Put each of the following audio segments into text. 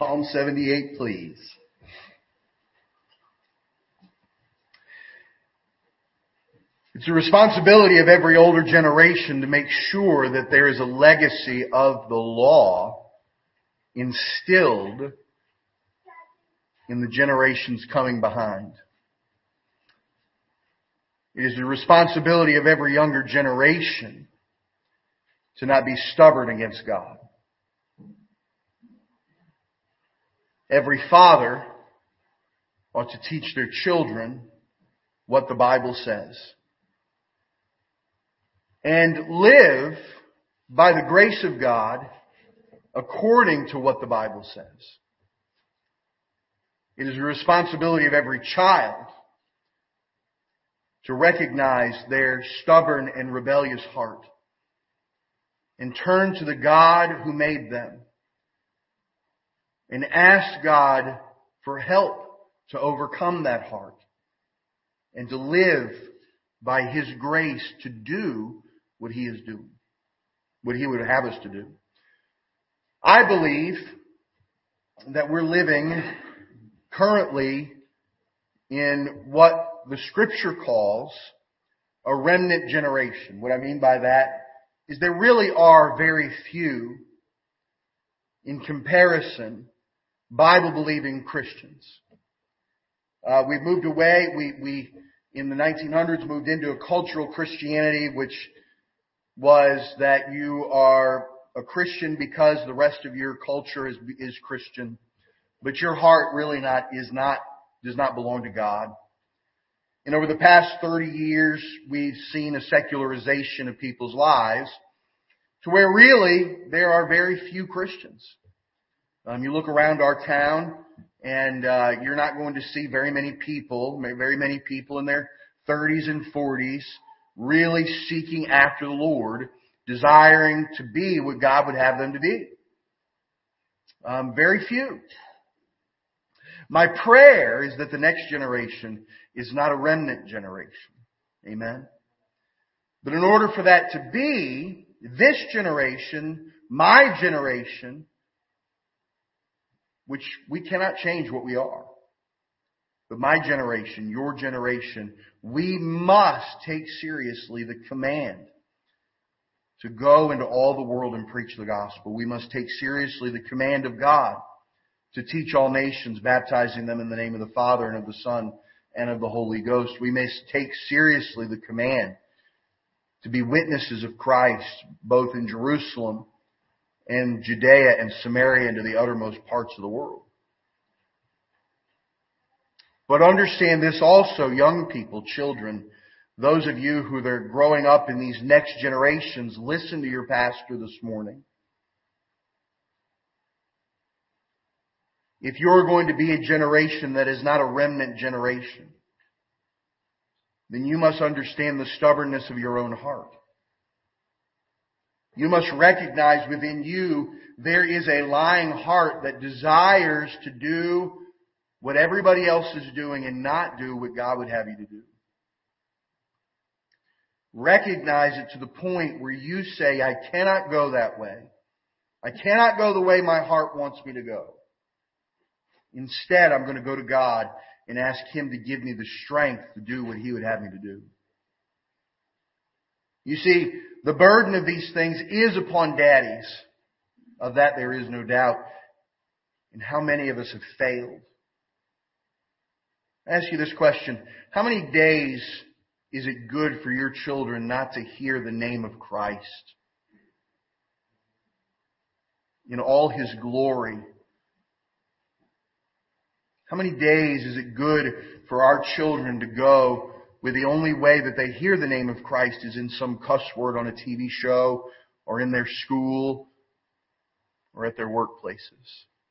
Psalm 78, please. It's the responsibility of every older generation to make sure that there is a legacy of the law instilled in the generations coming behind. It is the responsibility of every younger generation to not be stubborn against God. Every father ought to teach their children what the Bible says. And live by the grace of God according to what the Bible says. It is the responsibility of every child to recognize their stubborn and rebellious heart and turn to the God who made them and ask God for help to overcome that heart and to live by His grace to do what He is doing, what He would have us to do. I believe that we're living currently in what the Scripture calls a remnant generation. What I mean by that is there really are very few, in comparison, Bible-believing Christians. We've moved away. We in the 1900s moved into a cultural Christianity, which was that you are a Christian because the rest of your culture is Christian, but your heart really does not belong to God. And over the past 30 years, we've seen a secularization of people's lives to where really there are very few Christians. You look around our town and you're not going to see very many people in their 30s and 40s really seeking after the Lord, desiring to be what God would have them to be. Very few. My prayer is that the next generation is not a remnant generation. Amen. But in order for that to be, this generation, my generation, which we cannot change what we are, but my generation, your generation, we must take seriously the command to go into all the world and preach the gospel. We must take seriously the command of God to teach all nations, baptizing them in the name of the Father and of the Son and of the Holy Ghost. We must take seriously the command to be witnesses of Christ, both in Jerusalem and Judea and Samaria and to the uttermost parts of the world. But understand this also, young people, children, those of you who are growing up in these next generations, listen to your pastor this morning. If you're going to be a generation that is not a remnant generation, then you must understand the stubbornness of your own heart. You must recognize within you there is a lying heart that desires to do what everybody else is doing and not do what God would have you to do. Recognize it to the point where you say, I cannot go that way. I cannot go the way my heart wants me to go. Instead, I'm going to go to God and ask Him to give me the strength to do what He would have me to do. You see, the burden of these things is upon daddies. Of that there is no doubt. And how many of us have failed? I ask you this question. How many days is it good for your children not to hear the name of Christ in all His glory? How many days is it good for our children to go where the only way that they hear the name of Christ is in some cuss word on a TV show or in their school or at their workplaces?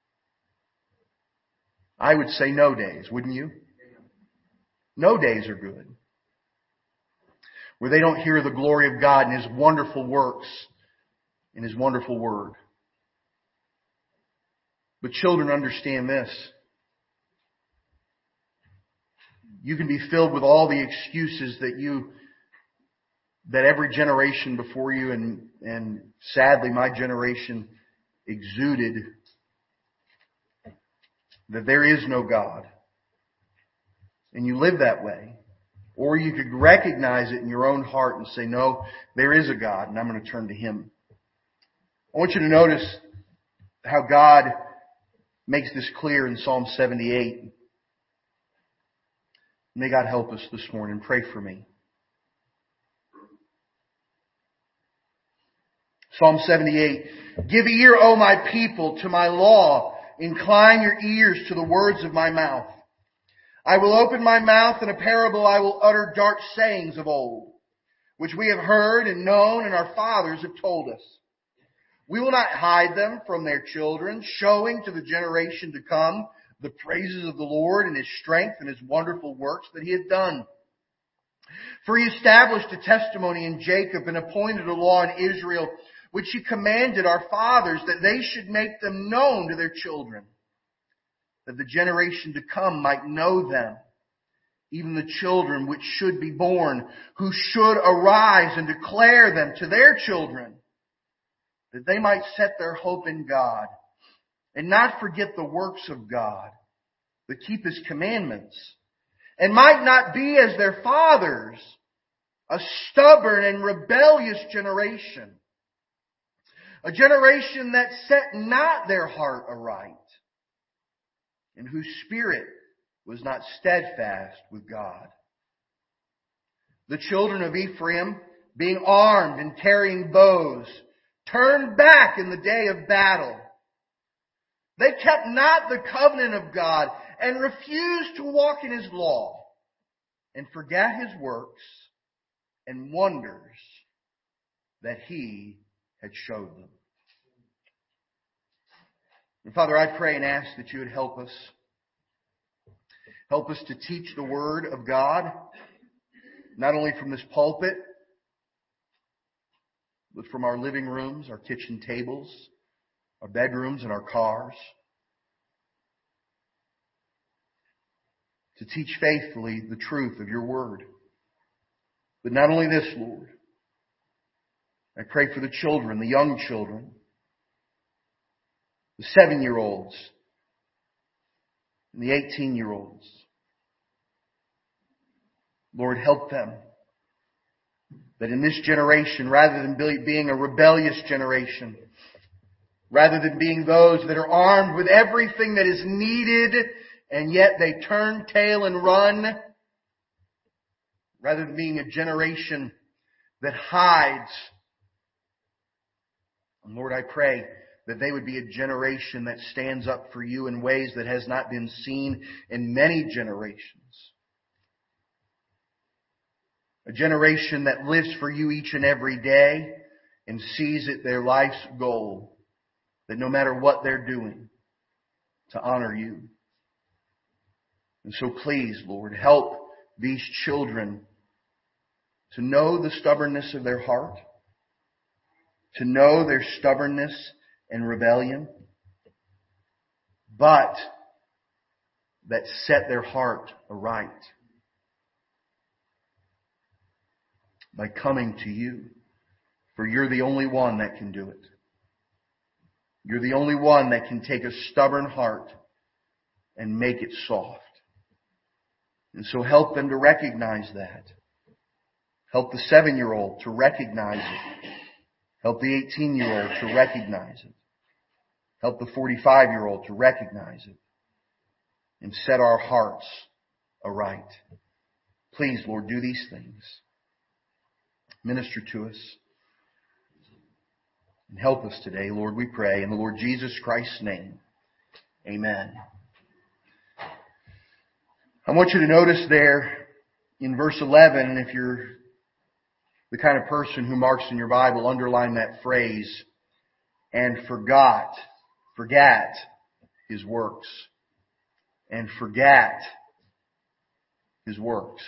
I would say no days, wouldn't you? No days are good. Where they don't hear the glory of God and His wonderful works and His wonderful word. But children, understand this. You can be filled with all the excuses that every generation before you and sadly my generation exuded. that there is no God, and you live that way. Or you could recognize it in your own heart and say, no, there is a God, and I'm going to turn to Him. I want you to notice how God makes this clear in Psalm 78. May God help us this morning. Pray for me. Psalm 78. Give ear, O my people, to my law. Incline your ears to the words of my mouth. I will open my mouth in a parable. I will utter dark sayings of old, which we have heard and known and our fathers have told us. We will not hide them from their children, showing to the generation to come the praises of the Lord and His strength and His wonderful works that He had done. For He established a testimony in Jacob and appointed a law in Israel, which He commanded our fathers that they should make them known to their children, that the generation to come might know them, even the children which should be born, who should arise and declare them to their children, that they might set their hope in God and not forget the works of God, but keep His commandments, and might not be as their fathers, a stubborn and rebellious generation, a generation that set not their heart aright, and whose spirit was not steadfast with God. The children of Ephraim, being armed and carrying bows, turned back in the day of battle. They kept not the covenant of God and refused to walk in His law, and forgot His works and wonders that He had showed them. And Father, I pray and ask that You would help us. Help us to teach the Word of God, not only from this pulpit, but from our living rooms, our kitchen tables, our bedrooms, and our cars. To teach faithfully the truth of Your Word. But not only this, Lord. I pray for the children, the young children, the 7-year-olds, and the 18-year-olds. Lord, help them. That in this generation, rather than being a rebellious generation, rather than being those that are armed with everything that is needed, and yet they turn tail and run, rather than being a generation that hides, and Lord, I pray that they would be a generation that stands up for You in ways that has not been seen in many generations. A generation that lives for You each and every day and sees it their life's goal, that no matter what they're doing, to honor You. And so please, Lord, help these children to know the stubbornness of their heart, to know their stubbornness and rebellion, but that set their heart aright by coming to You. For You're the only one that can do it. You're the only one that can take a stubborn heart and make it soft. And so help them to recognize that. Help the 7-year-old to recognize it. Help the 18-year-old to recognize it. Help the 45-year-old to recognize it. And set our hearts aright. Please, Lord, do these things. Minister to us. And help us today, Lord, we pray. In the Lord Jesus Christ's name. Amen. I want you to notice there in verse 11, and if you're the kind of person who marks in your Bible, underline that phrase, and forgot His works. And forgot His works.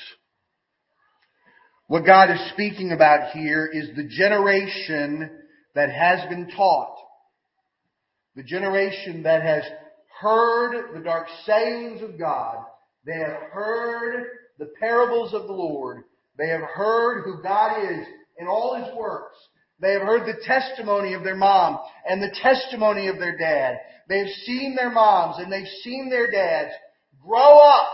What God is speaking about here is the generation that has been taught. The generation that has heard the dark sayings of God. They have heard the parables of the Lord. They have heard who God is in all His works. They have heard the testimony of their mom and the testimony of their dad. They've seen their moms and they've seen their dads grow up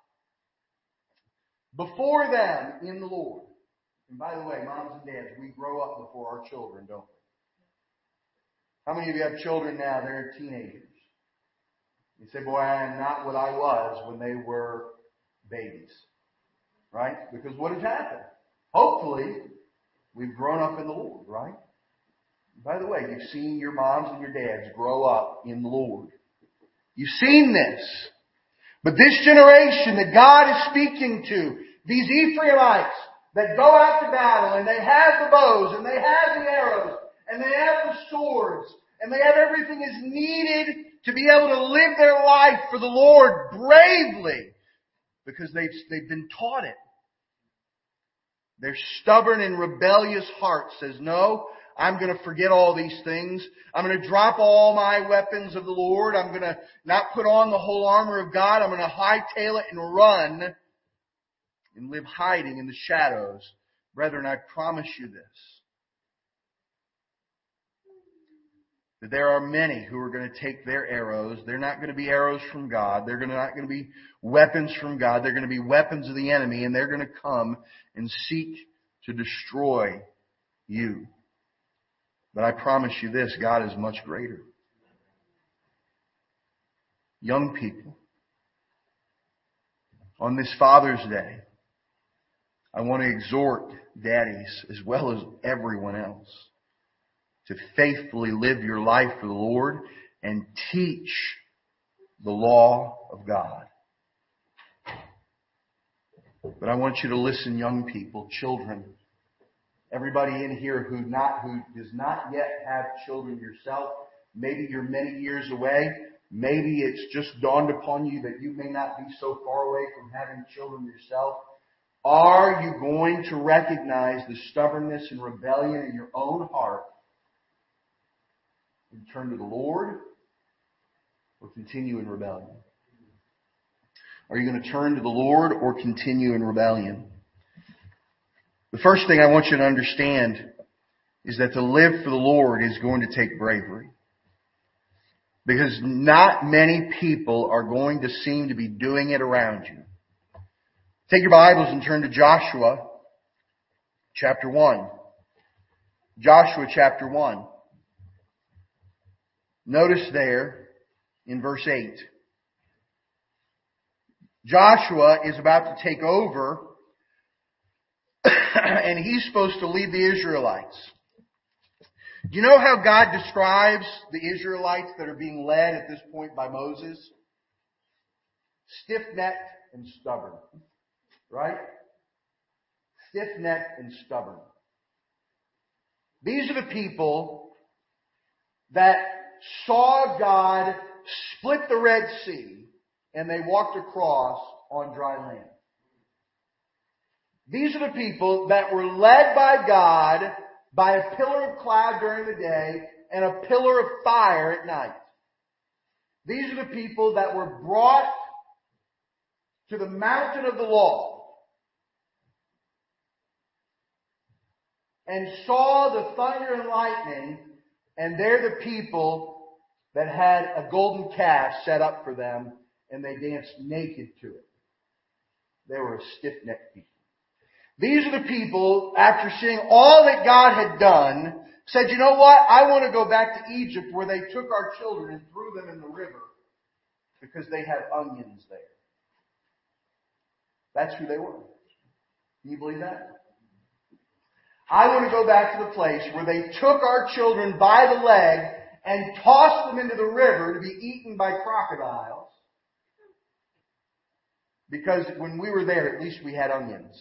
before them in the Lord. And by the way, moms and dads, we grow up before our children, don't we? How many of you have children now? They're teenagers. You say, boy, I am not what I was when they were babies. Right? Because what has happened? Hopefully, we've grown up in the Lord, right? By the way, you've seen your moms and your dads grow up in the Lord. You've seen this. But this generation that God is speaking to, these Ephraimites that go out to battle and they have the bows and they have the arrows and they have the swords and they have everything is needed to be able to live their life for the Lord bravely because they've been taught it. Their stubborn and rebellious heart says, no, I'm going to forget all these things. I'm going to drop all my weapons of the Lord. I'm going to not put on the whole armor of God. I'm going to hightail it and run and live hiding in the shadows. Brethren, I promise you this, that there are many who are going to take their arrows. They're not going to be arrows from God. They're not going to be weapons from God. They're going to be weapons of the enemy, and they're going to come and seek to destroy you. But I promise you this, God is much greater. Young people, on this Father's Day, I want to exhort daddies as well as everyone else to faithfully live your life for the Lord and teach the law of God. But I want you to listen, young people, children, everybody in here who does not yet have children yourself. Maybe you're many years away. Maybe it's just dawned upon you that you may not be so far away from having children yourself. Are you going to recognize the stubbornness and rebellion in your own heart and turn to the Lord, or continue in rebellion? Are you going to turn to the Lord or continue in rebellion? The first thing I want you to understand is that to live for the Lord is going to take bravery. Because not many people are going to seem to be doing it around you. Take your Bibles and turn to Joshua chapter 1. Joshua chapter 1. Notice there in verse 8. Joshua is about to take over and he's supposed to lead the Israelites. Do you know how God describes the Israelites that are being led at this point by Moses? Stiff-necked and stubborn. Right? Stiff-necked and stubborn. These are the people that saw God split the Red Sea and they walked across on dry land. These are the people that were led by God by a pillar of cloud during the day and a pillar of fire at night. These are the people that were brought to the mountain of the law and saw the thunder and lightning, and they're the people that had a golden calf set up for them, and they danced naked to it. They were a stiff-necked people. These are the people, after seeing all that God had done, said, you know what? I want to go back to Egypt where they took our children and threw them in the river because they had onions there. That's who they were. Can you believe that? I want to go back to the place where they took our children by the leg and tossed them into the river to be eaten by crocodiles. Because when we were there, at least we had onions.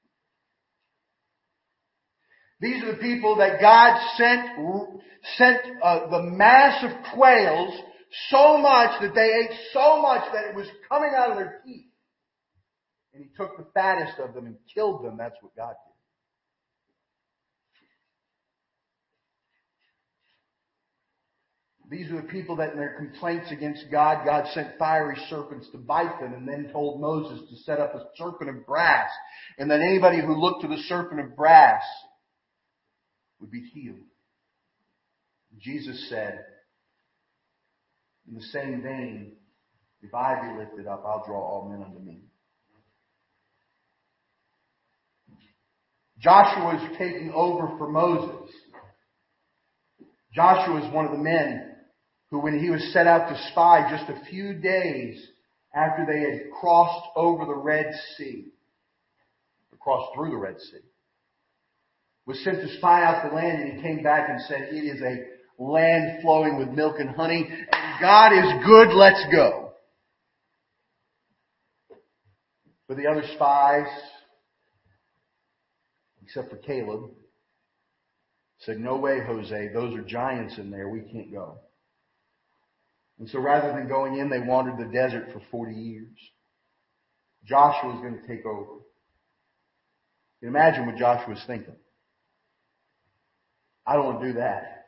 These are the people that God sent the mass of quails so much that they ate so much that it was coming out of their teeth. And He took the fattest of them and killed them. That's what God did. These are the people that in their complaints against God, God sent fiery serpents to bite them and then told Moses to set up a serpent of brass. And that anybody who looked to the serpent of brass would be healed. Jesus said, in the same vein, if I be lifted up, I'll draw all men unto me. Joshua is taking over for Moses. Joshua is one of the men who, when he was set out to spy just a few days after they had crossed over the Red Sea, or crossed through the Red Sea, was sent to spy out the land, and he came back and said, it is a land flowing with milk and honey, and God is good, let's go. But the other spies, except for Caleb, said, no way, Jose, those are giants in there, we can't go. And so rather than going in, they wandered the desert for 40 years. Joshua was going to take over. You can imagine what Joshua was thinking. I don't want to do that.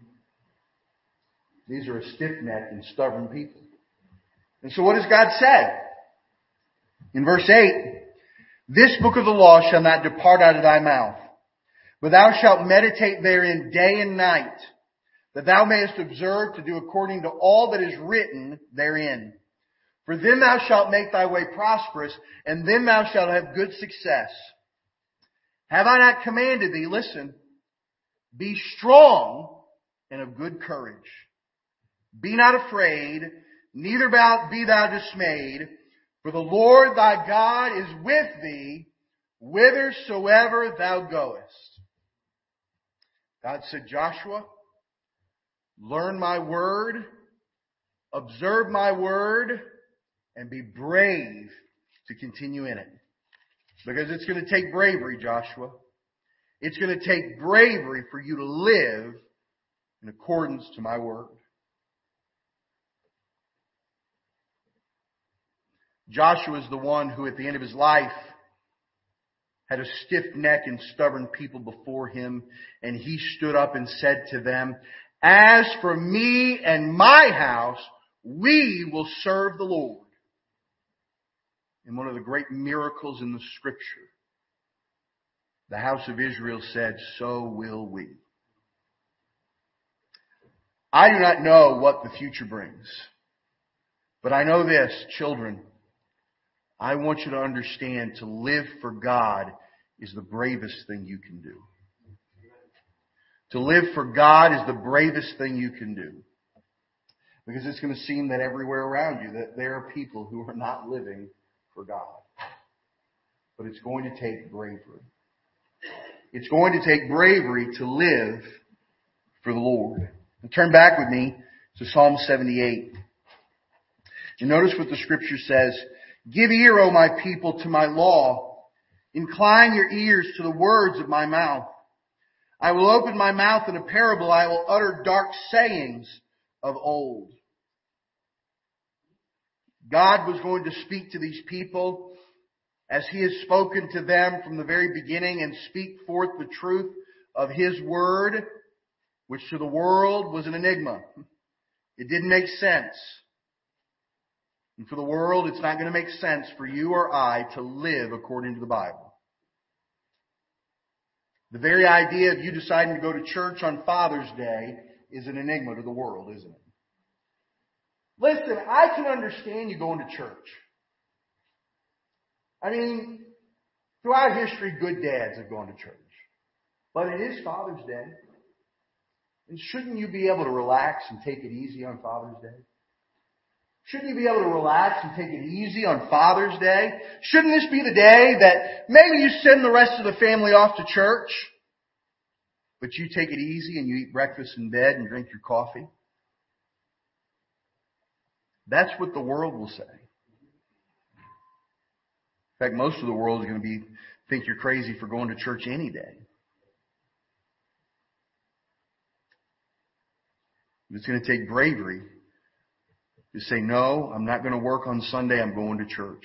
These are a stiff-necked and stubborn people. And so what does God say? In verse 8, this book of the law shall not depart out of thy mouth, but thou shalt meditate therein day and night, that thou mayest observe to do according to all that is written therein. For then thou shalt make thy way prosperous, and then thou shalt have good success. Have I not commanded thee? Listen. Be strong and of good courage. Be not afraid, neither be thou dismayed, for the Lord thy God is with thee, whithersoever thou goest. God said, Joshua, learn my word, observe my word, and be brave to continue in it. Because it's going to take bravery, Joshua. It's going to take bravery for you to live in accordance to my word. Joshua is the one who at the end of his life had a stiff neck and stubborn people before him, and he stood up and said to them, as for me and my house, we will serve the Lord. And one of the great miracles in the Scripture, the house of Israel said, so will we. I do not know what the future brings, but I know this, children. I want you to understand to live for God is the bravest thing you can do. To live for God is the bravest thing you can do. Because it's going to seem that everywhere around you that there are people who are not living for God. But it's going to take bravery. It's going to take bravery to live for the Lord. And turn back with me to Psalm 78. And notice what the Scripture says. Give ear, O my people, to my law. Incline your ears to the words of my mouth. I will open my mouth in a parable. I will utter dark sayings of old. God was going to speak to these people as He has spoken to them from the very beginning and speak forth the truth of His word, which to the world was an enigma. It didn't make sense. And for the world, it's not going to make sense for you or I to live according to the Bible. The very idea of you deciding to go to church on Father's Day is an enigma to the world, isn't it? Listen, I can understand you going to church. I mean, throughout history, good dads have gone to church. But it is Father's Day. And shouldn't you be able to relax and take it easy on Father's Day? Shouldn't you be able to relax and take it easy on Father's Day? Shouldn't this be the day that maybe you send the rest of the family off to church, but you take it easy and you eat breakfast in bed and drink your coffee? That's what the world will say. In fact, most of the world is going to think you're crazy for going to church any day. It's going to take bravery to say, no, I'm not going to work on Sunday, I'm going to church.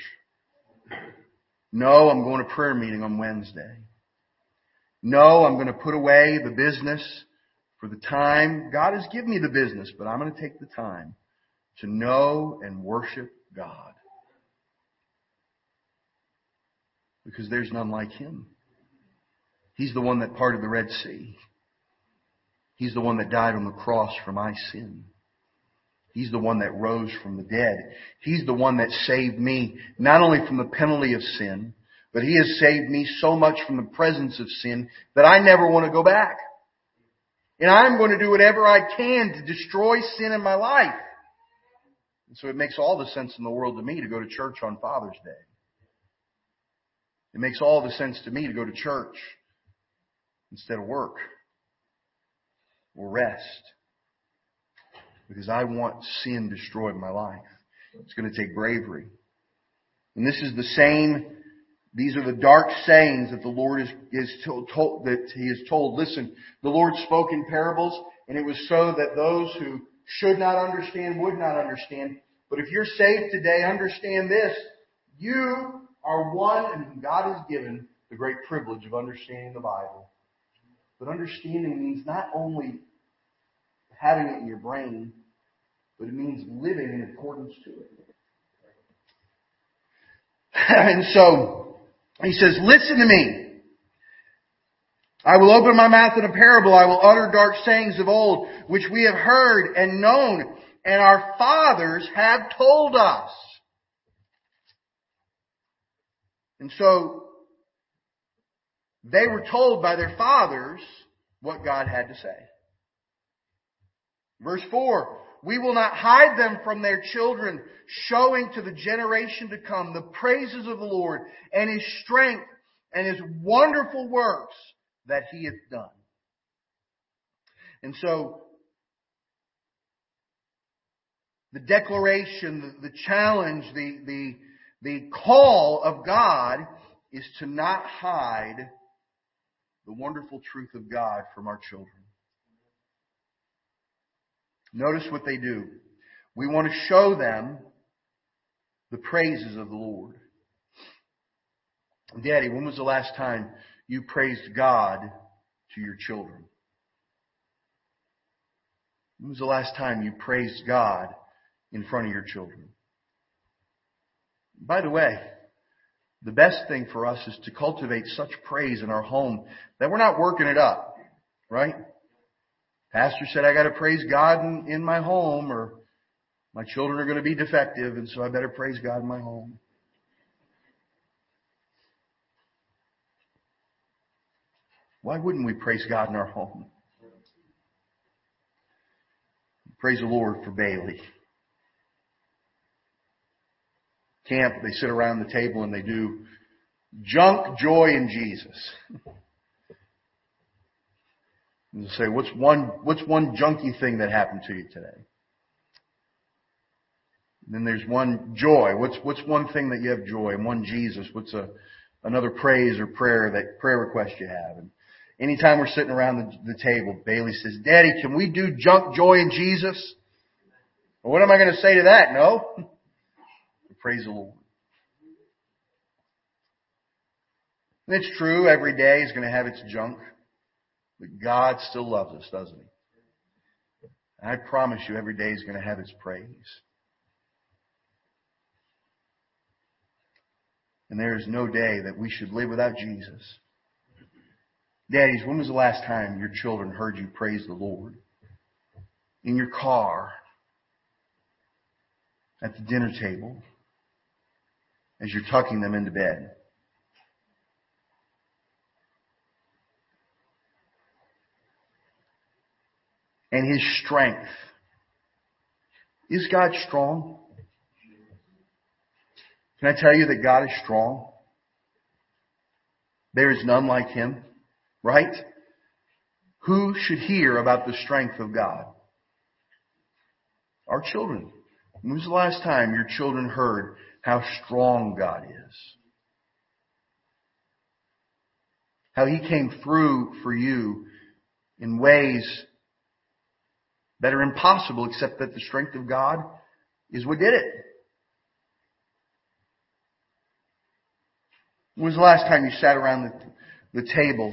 No, I'm going to prayer meeting on Wednesday. No, I'm going to put away the business for the time. God has given me the business, but I'm going to take the time to know and worship God. Because there's none like Him. He's the one that parted the Red Sea. He's the one that died on the cross for my sin. He's the one that rose from the dead. He's the one that saved me, not only from the penalty of sin, but He has saved me so much from the presence of sin that I never want to go back. And I'm going to do whatever I can to destroy sin in my life. And so it makes all the sense in the world to me to go to church on Father's Day. It makes all the sense to me to go to church instead of work or rest. Because I want sin destroyed in my life. It's going to take bravery. And this is the same, these are the dark sayings that the Lord is told, that He has told. Listen, the Lord spoke in parables, and it was so that those who should not understand would not understand. But if you're saved today, understand this. You are one whom God has given the great privilege of understanding the Bible. But understanding means not only having it in your brain, but it means living in accordance to it. And so, He says, listen to me. I will open my mouth in a parable. I will utter dark sayings of old, which we have heard and known, and our fathers have told us. And so, they were told by their fathers what God had to say. Verse 4, we will not hide them from their children, showing to the generation to come the praises of the Lord and His strength and His wonderful works that He hath done. And so, the declaration, the challenge, the call of God is to not hide the wonderful truth of God from our children. Notice what they do. We want to show them the praises of the Lord. Daddy, when was the last time you praised God to your children? When was the last time you praised God in front of your children? By the way, the best thing for us is to cultivate such praise in our home that we're not working it up, right? Pastor said I got to praise God in my home, or my children are going to be defective, and so I better praise God in my home. Why wouldn't we praise God in our home? Praise the Lord for Bailey. Camp, they sit around the table and they do junk, joy, and Jesus. And they say, what's one junky thing that happened to you today? And then there's one joy. What's one thing that you have joy? And one Jesus. What's another praise or prayer request you have? And anytime we're sitting around the table, Bailey says, Daddy, can we do junk, joy, and Jesus? Well, what am I going to say to that? No. Praise the Lord. And it's true, every day is going to have its junk. But God still loves us, doesn't He? And I promise you, every day is going to have its praise. And there is no day that we should live without Jesus. Daddies, when was the last time your children heard you praise the Lord? In your car, at the dinner table, as you're tucking them into bed. And His strength. Is God strong? Can I tell you that God is strong? There is none like Him, right? Who should hear about the strength of God? Our children. When was the last time your children heard how strong God is? How He came through for you in ways that are impossible, except that the strength of God is what did it. When was the last time you sat around the table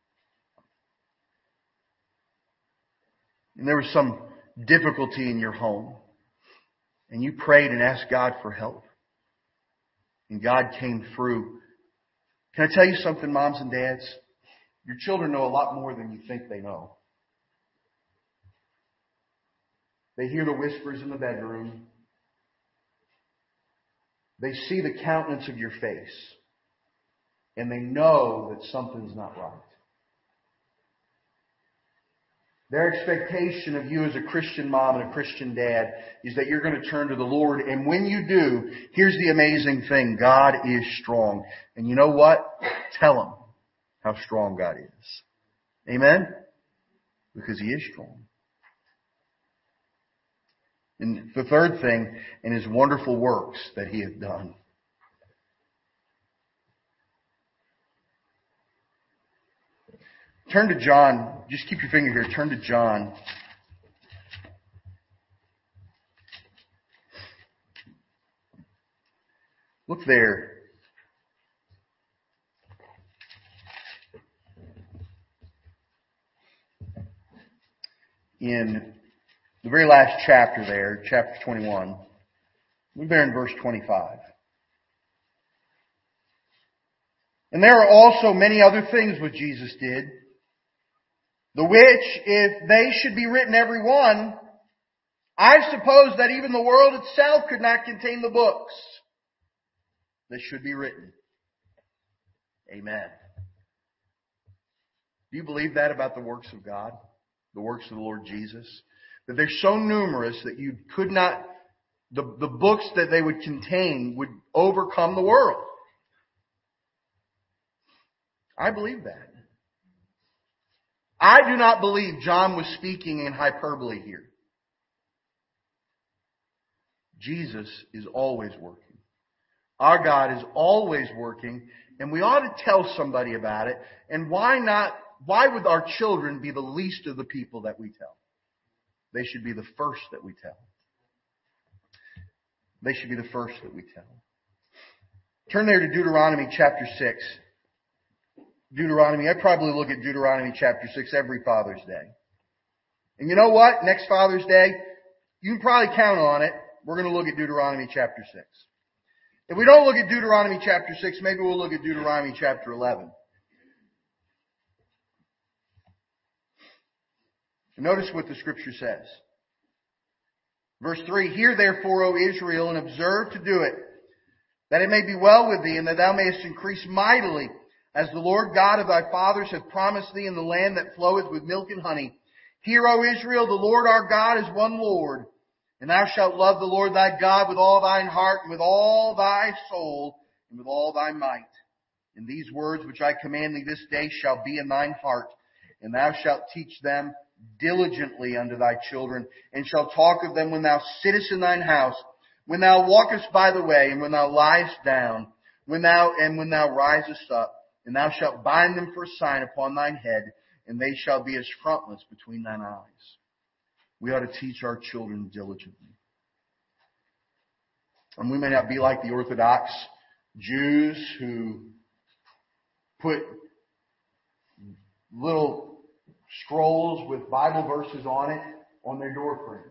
and there was some difficulty in your home and you prayed and asked God for help and God came through? Can I tell you something, moms and dads? Your children know a lot more than you think they know. They hear the whispers in the bedroom. They see the countenance of your face. And they know that something's not right. Their expectation of you as a Christian mom and a Christian dad is that you're going to turn to the Lord. And when you do, here's the amazing thing. God is strong. And you know what? Tell them how strong God is. Amen? Because He is strong. And the third thing, in His wonderful works that He hath done. Turn to John. Just keep your finger here. Turn to John. Look there. In the very last chapter there, chapter 21. We're there in verse 25. And there are also many other things which Jesus did, the which, if they should be written every one, I suppose that even the world itself could not contain the books that should be written. Amen. Do you believe that about the works of God? The works of the Lord Jesus? That they're so numerous that you could not, the books that they would contain would overcome the world. I believe that. I do not believe John was speaking in hyperbole here. Jesus is always working. Our God is always working, and we ought to tell somebody about it. And why not? Why would our children be the least of the people that we tell? They should be the first that we tell. They should be the first that we tell. Turn there to Deuteronomy chapter 6. Deuteronomy, I probably look at Deuteronomy chapter 6 every Father's Day. And you know what? Next Father's Day, you can probably count on it. We're going to look at Deuteronomy chapter 6. If we don't look at Deuteronomy chapter 6, maybe we'll look at Deuteronomy chapter 11. And notice what the Scripture says. Verse 3, Hear therefore, O Israel, and observe to do it, that it may be well with thee, and that thou mayest increase mightily, as the Lord God of thy fathers hath promised thee in the land that floweth with milk and honey. Hear, O Israel, the Lord our God is one Lord, and thou shalt love the Lord thy God with all thine heart, and with all thy soul, and with all thy might. And these words which I command thee this day shall be in thine heart, and thou shalt teach them diligently unto thy children, and shalt talk of them when thou sittest in thine house, when thou walkest by the way, and when thou liest down, when thou risest up. And thou shalt bind them for a sign upon thine head, and they shall be as frontlets between thine eyes. We ought to teach our children diligently. And we may not be like the Orthodox Jews who put little scrolls with Bible verses on it on their door frames.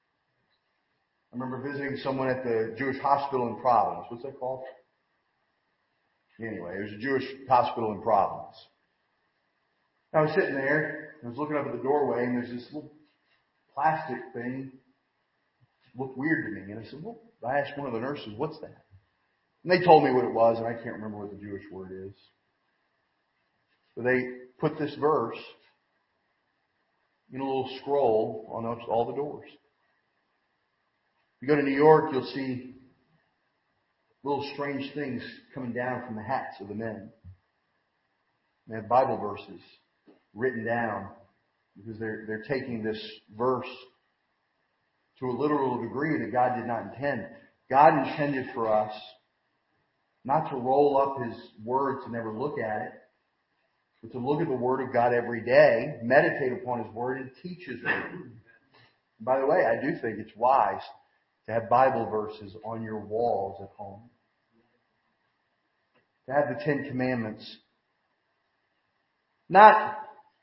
I remember visiting someone at the Jewish hospital in Providence. What's that called? Anyway, there's a Jewish hospital in Providence. I was sitting there, I was looking up at the doorway, and there's this little plastic thing. It looked weird to me. And I said, well, I asked one of the nurses, what's that? And they told me what it was, and I can't remember what the Jewish word is. But they put this verse in a little scroll on all the doors. If you go to New York, you'll see little strange things coming down from the hats of the men. They have Bible verses written down because they're taking this verse to a literal degree that God did not intend. God intended for us not to roll up His Word to never look at it, but to look at the Word of God every day, meditate upon His Word, and teach His Word. And by the way, I do think it's wise to have Bible verses on your walls at home. To have the Ten Commandments. Not,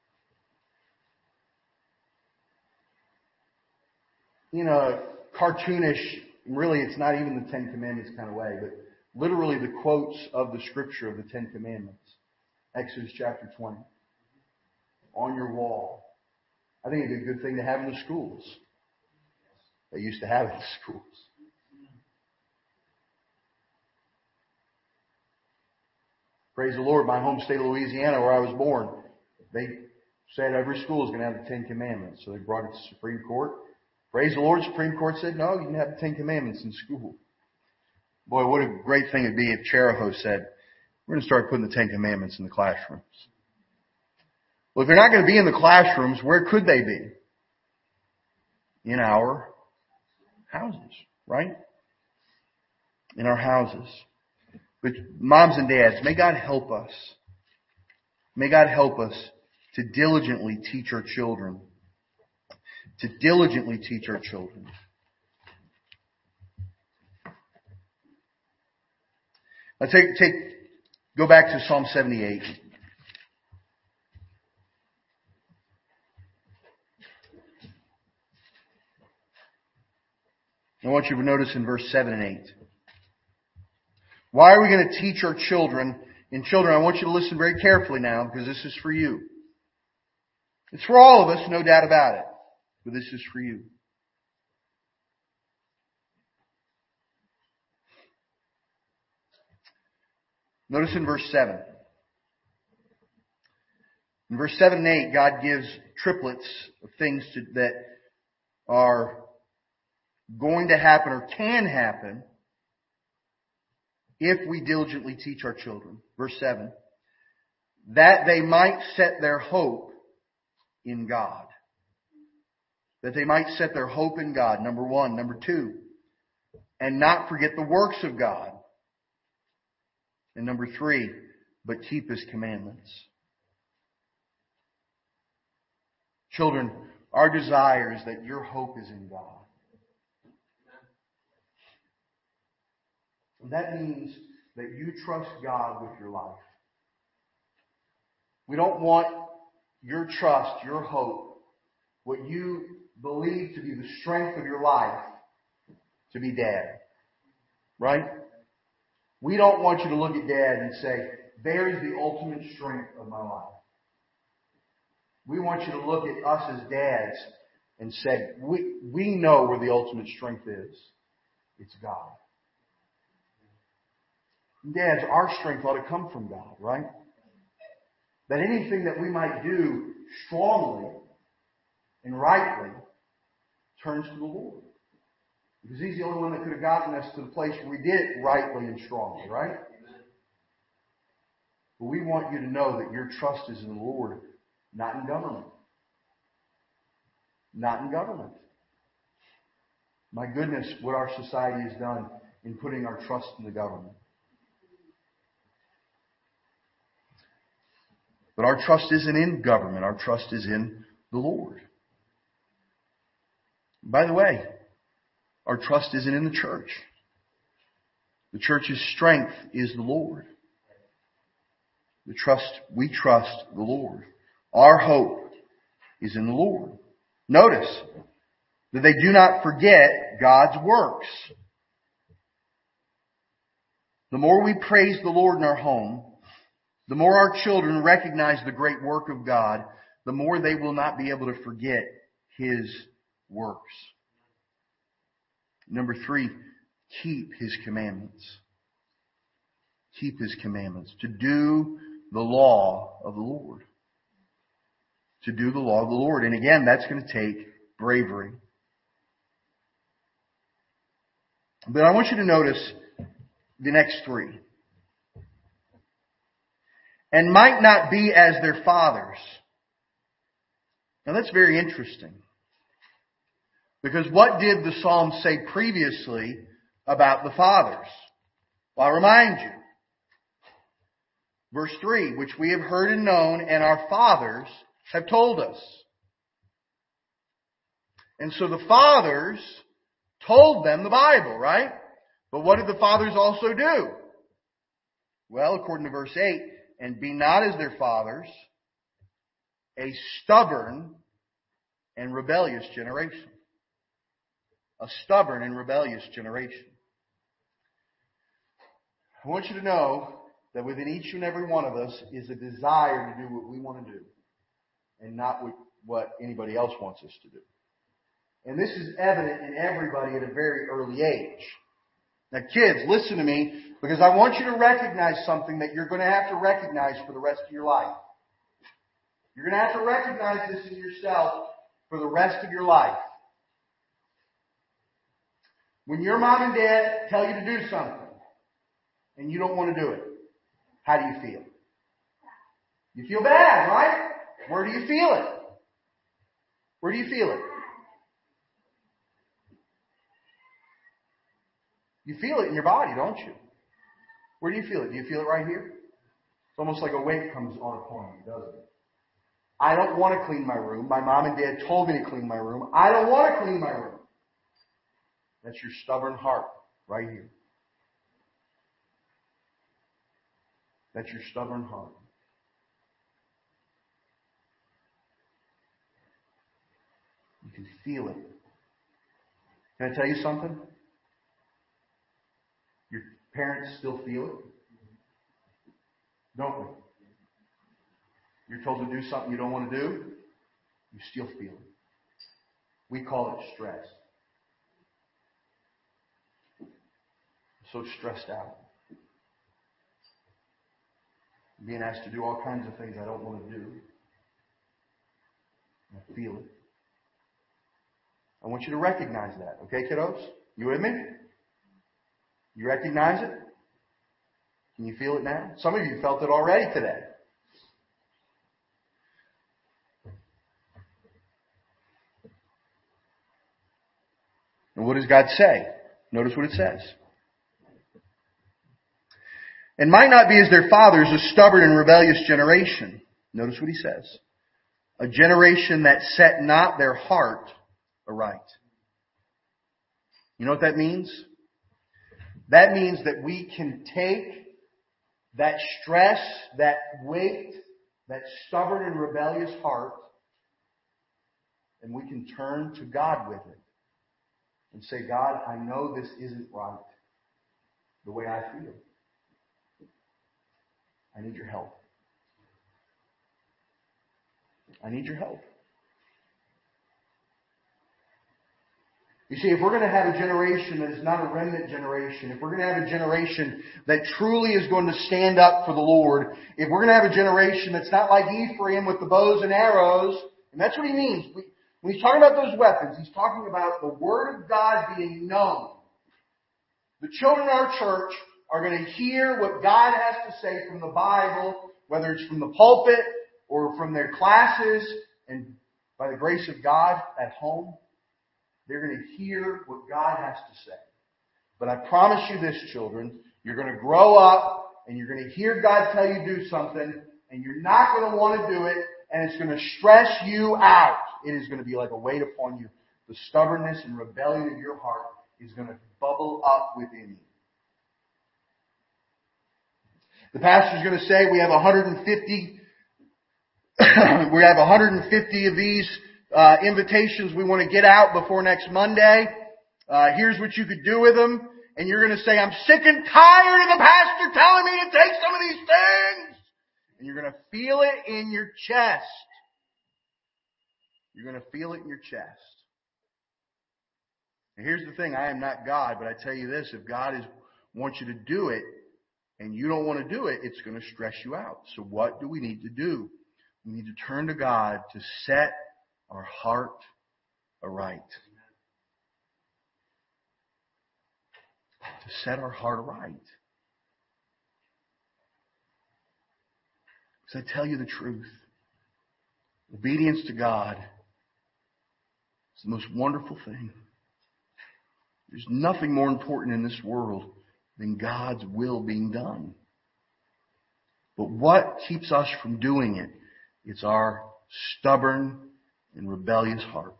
cartoonish, really it's not even the Ten Commandments kind of way, but literally the quotes of the Scripture of the Ten Commandments. Exodus chapter 20. On your wall. I think it's a good thing to have in the schools. they used to have in schools. Praise the Lord, my home state of Louisiana, where I was born, they said every school is going to have the Ten Commandments. So they brought it to the Supreme Court. Praise the Lord, the Supreme Court said, no, you can have the Ten Commandments in school. Boy, what a great thing it'd be if Cheraho said, we're going to start putting the Ten Commandments in the classrooms. Well, if they're not going to be in the classrooms, where could they be? In our houses, right? In our houses. But moms and dads, may God help us. May God help us to diligently teach our children. To diligently teach our children. Now go back to Psalm 78. I want you to notice in verse 7 and 8. Why are we going to teach our children? And children, I want you to listen very carefully now, because this is for you. It's for all of us, no doubt about it. But this is for you. Notice in verse 7. In verse 7 and 8, God gives triplets of things that are going to happen or can happen if we diligently teach our children. Verse 7. That they might set their hope in God. That they might set their hope in God. Number one. Number two. And not forget the works of God. And number three. But keep His commandments. Children, our desire is that your hope is in God. And that means that you trust God with your life. We don't want your trust, your hope, what you believe to be the strength of your life, to be Dad. Right? We don't want you to look at Dad and say, there is the ultimate strength of my life. We want you to look at us as dads and say, we know where the ultimate strength is. It's God. Dads, our strength ought to come from God, right? That anything that we might do strongly and rightly turns to the Lord. Because He's the only one that could have gotten us to the place where we did it rightly and strongly, right? But we want you to know that your trust is in the Lord, not in government. Not in government. My goodness, what our society has done in putting our trust in the government. But our trust isn't in government. Our trust is in the Lord. By the way, our trust isn't in the church. The church's strength is the Lord. We trust the Lord. Our hope is in the Lord. Notice that they do not forget God's works. The more we praise the Lord in our home, the more our children recognize the great work of God, the more they will not be able to forget His works. Number three, keep His commandments. Keep His commandments. To do the law of the Lord. To do the law of the Lord. And again, that's going to take bravery. But I want you to notice the next three. And might not be as their fathers. Now that's very interesting. Because what did the Psalm say previously about the fathers? Well, I'll remind you. Verse 3, which we have heard and known, and our fathers have told us. And so the fathers told them the Bible, right? But what did the fathers also do? Well, according to verse 8, and be not as their fathers, a stubborn and rebellious generation. A stubborn and rebellious generation. I want you to know that within each and every one of us is a desire to do what we want to do and not what anybody else wants us to do. And this is evident in everybody at a very early age. Now kids, listen to me, because I want you to recognize something that you're going to have to recognize for the rest of your life. You're going to have to recognize this in yourself for the rest of your life. When your mom and dad tell you to do something and you don't want to do it, how do you feel? You feel bad, right? Where do you feel it? Where do you feel it? You feel it in your body, don't you? Where do you feel it? Do you feel it right here? It's almost like a weight comes on upon you, doesn't it? I don't want to clean my room. My mom and dad told me to clean my room. I don't want to clean my room. That's your stubborn heart right here. That's your stubborn heart. You can feel it. Can I tell you something? Your parents still feel it, don't they? You're told to do something you don't want to do, you still feel it. We call it stress. I'm so stressed out. I'm being asked to do all kinds of things I don't want to do. I feel it. I want you to recognize that. Okay, kiddos? You with me? You recognize it? Can you feel it now? Some of you felt it already today. And what does God say? Notice what it says. And might not be as their fathers, a stubborn and rebellious generation. Notice what he says. A generation that set not their heart aright. You know what that means? That means that we can take that stress, that weight, that stubborn and rebellious heart, and we can turn to God with it. And say, God, I know this isn't right the way I feel. I need your help. I need your help. You see, if we're going to have a generation that is not a remnant generation, if we're going to have a generation that truly is going to stand up for the Lord, if we're going to have a generation that's not like Ephraim with the bows and arrows, and that's what he means. When he's talking about those weapons, he's talking about the Word of God being known. The children in our church are going to hear what God has to say from the Bible, whether it's from the pulpit or from their classes, and by the grace of God at home, they're going to hear what God has to say. But I promise you this, children, you're going to grow up and you're going to hear God tell you to do something, and you're not going to want to do it, and it's going to stress you out. It is going to be like a weight upon you. The stubbornness and rebellion of your heart is going to bubble up within you. The pastor's going to say we have 150 of these invitations we want to get out before next Monday. Here's what you could do with them. And you're going to say, I'm sick and tired of the pastor telling me to take some of these things. And you're going to feel it in your chest. You're going to feel it in your chest. And here's the thing, I am not God, but I tell you this, if God wants you to do it, and you don't want to do it, it's going to stress you out. So what do we need to do? We need to turn to God to set our heart aright. To set our heart aright. Because I tell you the truth, obedience to God is the most wonderful thing. There's nothing more important in this world than God's will being done. But what keeps us from doing it? It's our stubborn and rebellious heart.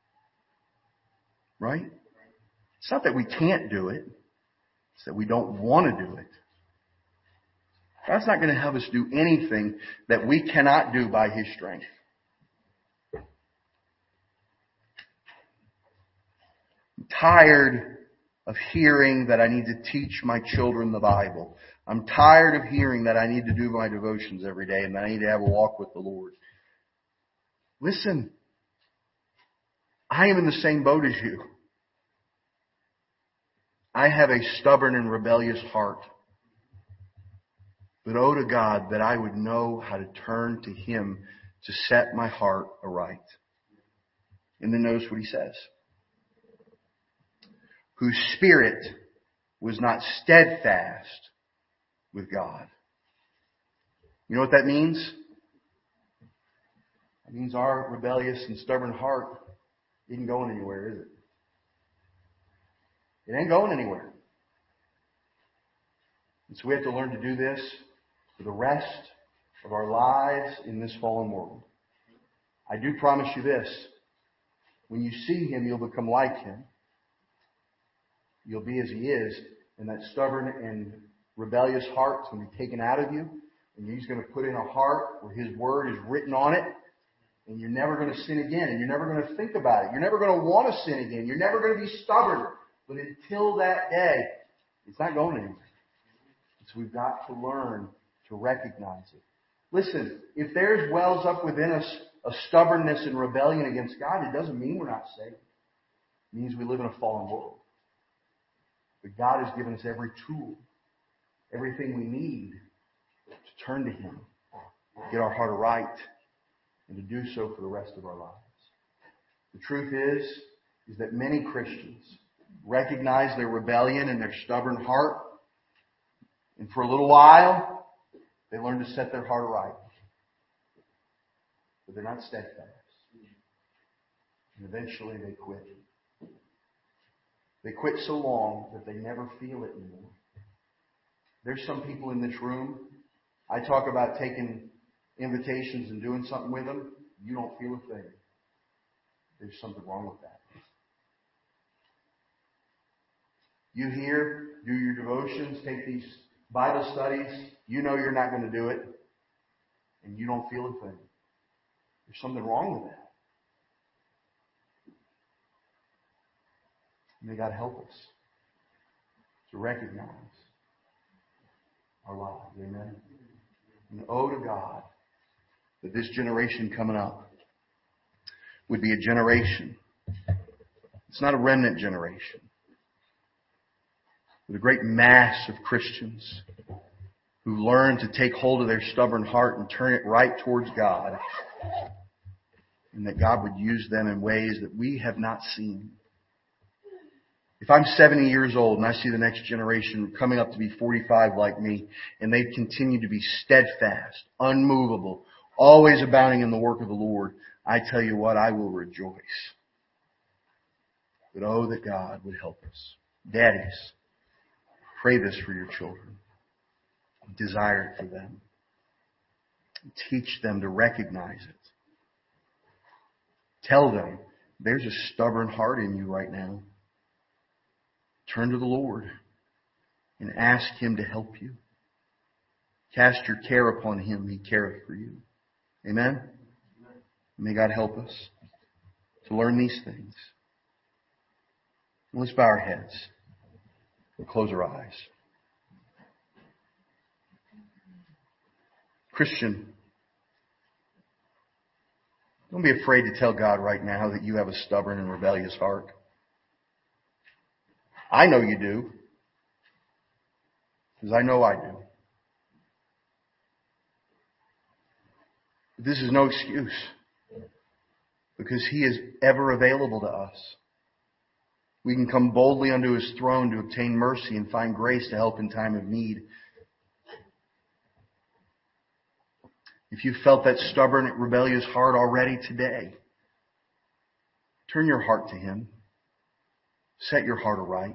Right? It's not that we can't do it. It's that we don't want to do it. God's not going to have us do anything that we cannot do by His strength. I'm tired of hearing that I need to teach my children the Bible. I'm tired of hearing that I need to do my devotions every day and that I need to have a walk with the Lord. Listen. I am in the same boat as you. I have a stubborn and rebellious heart. But oh to God that I would know how to turn to Him to set my heart aright. And then notice what he says. Whose spirit was not steadfast with God. You know what that means? It means our rebellious and stubborn heart isn't going anywhere, is it? It ain't going anywhere. And so we have to learn to do this for the rest of our lives in this fallen world. I do promise you this. When you see Him, you'll become like Him. You'll be as He is. And that stubborn and rebellious heart is going to be taken out of you. And He's going to put in a heart where His Word is written on it. And you're never going to sin again. And you're never going to think about it. You're never going to want to sin again. You're never going to be stubborn. But until that day, it's not going anywhere. So we've got to learn to recognize it. Listen, if there's wells up within us a stubbornness and rebellion against God, it doesn't mean we're not saved. It means we live in a fallen world. But God has given us every tool, everything we need to turn to Him, get our heart right, and to do so for the rest of our lives. The truth is that many Christians recognize their rebellion and their stubborn heart, and for a little while, they learn to set their heart right. But they're not steadfast. And eventually they quit. They quit so long that they never feel it anymore. There's some people in this room, I talk about taking invitations and doing something with them. You don't feel a thing. There's something wrong with that. You here, do your devotions, take these Bible studies. You know you're not going to do it. And you don't feel a thing. There's something wrong with that. May God help us to recognize our lives. Amen. And oh to God that this generation coming up would be a generation. It's not a remnant generation, but a great mass of Christians who learn to take hold of their stubborn heart and turn it right towards God. And that God would use them in ways that we have not seen. If I'm 70 years old and I see the next generation coming up to be 45 like me, and they continue to be steadfast, unmovable, always abounding in the work of the Lord, I tell you what, I will rejoice. But oh, that God would help us. Daddies, pray this for your children. Desire it for them. Teach them to recognize it. Tell them, there's a stubborn heart in you right now. Turn to the Lord and ask Him to help you. Cast your care upon Him. He careth for you. Amen? May God help us to learn these things. Let's bow our heads. We'll close our eyes. Christian, don't be afraid to tell God right now that you have a stubborn and rebellious heart. I know you do. Because I know I do. But this is no excuse. Because He is ever available to us. We can come boldly unto His throne to obtain mercy and find grace to help in time of need. If you felt that stubborn, rebellious heart already today, turn your heart to Him. Set your heart aright.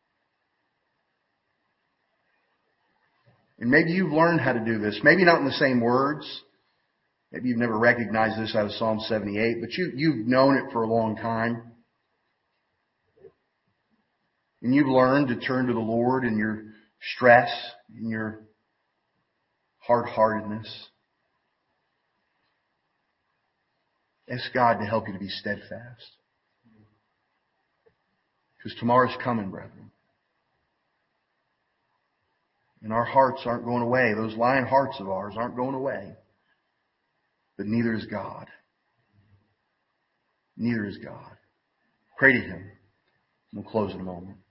And maybe you've learned how to do this. Maybe not in the same words. Maybe you've never recognized this out of Psalm 78, but you've known it for a long time. And you've learned to turn to the Lord in your stress, in your hard-heartedness. Ask God to help you to be steadfast. Because tomorrow's coming, brethren. And our hearts aren't going away. Those lion hearts of ours aren't going away. But neither is God. Neither is God. Pray to Him. We'll close in a moment.